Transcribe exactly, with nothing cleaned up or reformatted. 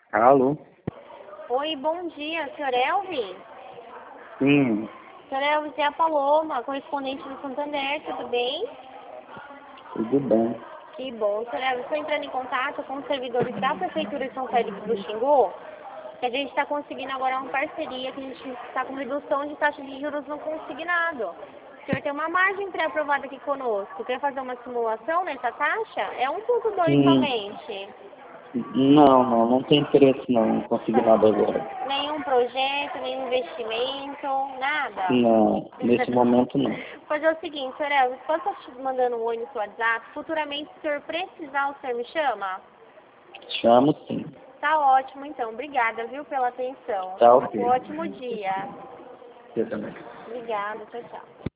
Alô? Oi, bom dia, senhor Elvis? Sim, Senhor Elvis, é a Paloma, correspondente do Santander, tudo bem? tudo bem. Que bom, senhor Elvis, estou entrando em contato com os servidores da Prefeitura de São Félix do Xingu, que a gente está conseguindo agora uma parceria, que a gente está com redução de taxa de juros no consignado. O senhor tem uma margem pré-aprovada aqui conosco, quer fazer uma simulação nessa taxa? É um ponto dois Hum, somente. não, não, não tem interesse não em conseguir nada agora. Nenhum projeto, nenhum investimento, nada? Não, nesse momento não. Fazer o seguinte, senhor Elvis, posso estar te mandando um oi no seu WhatsApp? Futuramente, se o senhor precisar, o senhor me chama? Chamo sim. Tá ótimo, então. Obrigada, viu, pela atenção. Tá ok. Um ótimo dia. Você também. Obrigada, tchau, tchau.